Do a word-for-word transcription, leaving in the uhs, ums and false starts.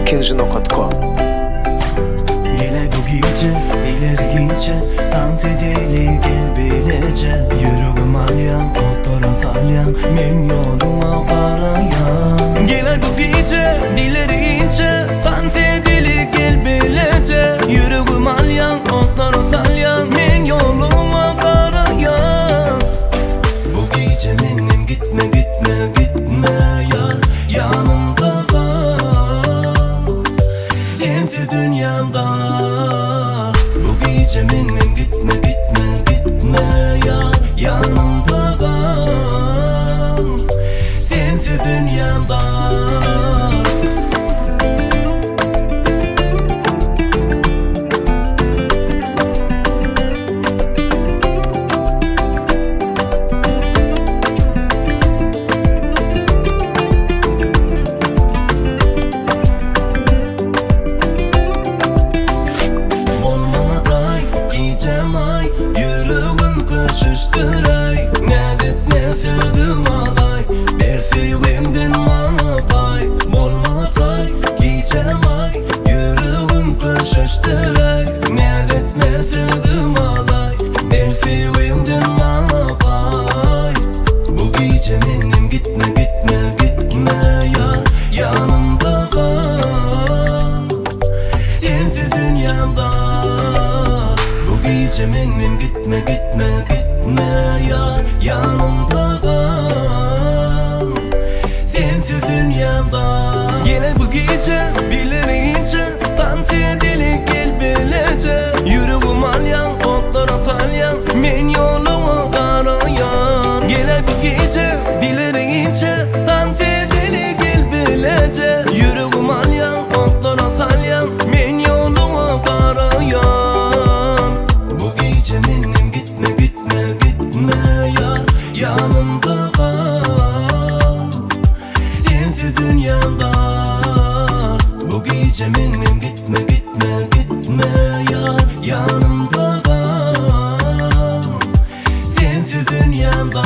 erkinci nokta com. Yine bu gece ileriyince dans edelim gel bilece. Yüreğim alyan otlara salyan men yoluma karayan. Yine bu gece ileriyince dans edelim gel bilece. Yüreğim alyan otlara salyan men yoluma karayan. Bu gece benim gitme gitme gitme yar, yanımda kal, sensiz dünyamda. Bu gece benim gitme gitme gitme yar, yanımda kal, sensiz dünyamda. Yüreğim köşüştürey, nezetme sözüm alay, bir sevimden bana pay. Olmatay, giyeceğim ay, yüreğim köşüştürey, nezetme sözüm alay, bir sevimden bana pay. Bu gece benim gitme gitme gitme yar, yanımda kal, sensiz dünyamda. Bu gece benim gitme gitme gitme yar, yanımda kal, sensiz dünyamda. Yine bu gece biliriyince dans edelim gel bilece. Yüreğim alyan otlara salyan men yoluma karayan. Yine bu gece biliriyince dans edelim gel bilece. Yüreğim alyan otlara salyan men yoluma karayan. Bu gece benim gitme gitme gitme yar, yanımda kal, sensiz dünyamda. Bu gece benim gitme gitme gitme yar, yanımda kal, sensiz dünyamda.